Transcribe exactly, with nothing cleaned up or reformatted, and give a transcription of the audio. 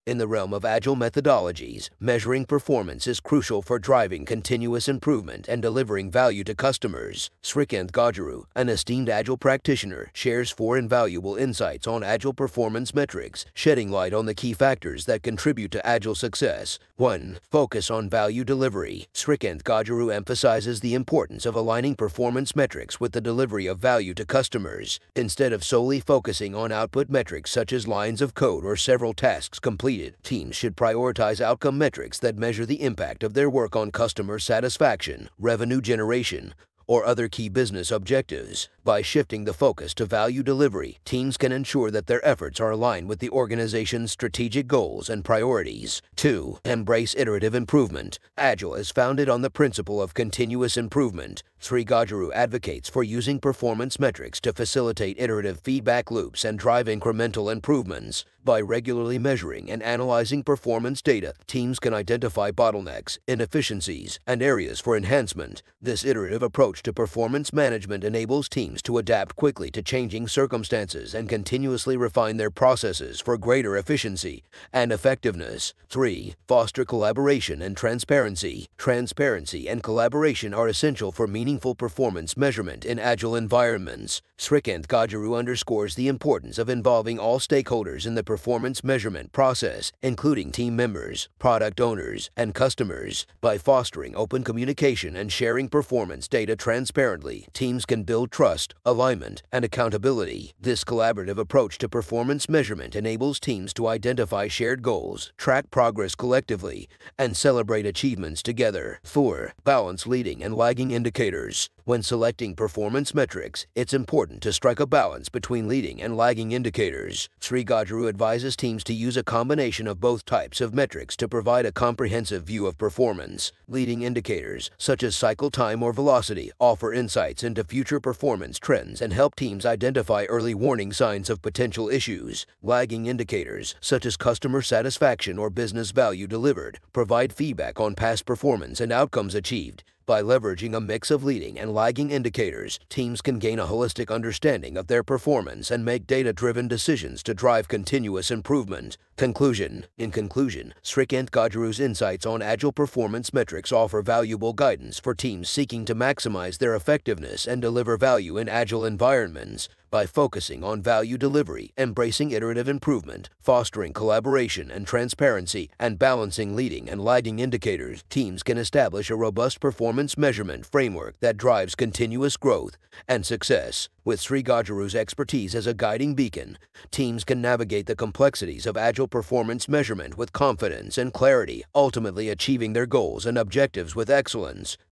In the realm of agile methodologies, measuring performance is crucial for driving continuous improvement and delivering value to customers. Srikanth Gajaru, an esteemed agile practitioner, shares four invaluable insights on agile performance metrics, shedding light on the key factors that contribute to agile success. one. Focus on value delivery. Srikanth Gajaru emphasizes the importance of aligning performance metrics with the delivery of value to customers. Instead of solely focusing on output metrics such as lines of code or several tasks completed, teams should prioritize outcome metrics that measure the impact of their work on customer satisfaction, revenue generation, or other key business objectives. By shifting the focus to value delivery, teams can ensure that their efforts are aligned with the organization's strategic goals and priorities. two. Embrace iterative improvement. Agile is founded on the principle of continuous improvement. Sri Gajaru advocates for using performance metrics to facilitate iterative feedback loops and drive incremental improvements. By regularly measuring and analyzing performance data, teams can identify bottlenecks, inefficiencies, and areas for enhancement. This iterative approach to performance management enables teams to adapt quickly to changing circumstances and continuously refine their processes for greater efficiency and effectiveness. three. Foster collaboration and transparency. Transparency and collaboration are essential for meaningful performance measurement in agile environments. Srikanth Gajaru underscores the importance of involving all stakeholders in the performance measurement process, including team members, product owners, and customers. By fostering open communication and sharing performance data transparently, teams can build trust, alignment, and accountability. This collaborative approach to performance measurement enables teams to identify shared goals, track progress collectively, and celebrate achievements together. four. Balance leading and lagging indicators. When selecting performance metrics, it's important to strike a balance between leading and lagging indicators. Sri Gajaru advises teams to use a combination of both types of metrics to provide a comprehensive view of performance. Leading indicators, such as cycle time or velocity, offer insights into future performance trends and help teams identify early warning signs of potential issues. Lagging indicators, such as customer satisfaction or business value delivered, provide feedback on past performance and outcomes achieved. By leveraging a mix of leading and lagging indicators, teams can gain a holistic understanding of their performance and make data-driven decisions to drive continuous improvement. Conclusion. In conclusion, Srikanth Gajaru's insights on agile performance metrics offer valuable guidance for teams seeking to maximize their effectiveness and deliver value in agile environments. By focusing on value delivery, embracing iterative improvement, fostering collaboration and transparency, and balancing leading and lagging indicators, teams can establish a robust performance measurement framework that drives continuous growth and success. With Sri Gajaru's expertise as a guiding beacon, teams can navigate the complexities of agile performance measurement with confidence and clarity, ultimately achieving their goals and objectives with excellence.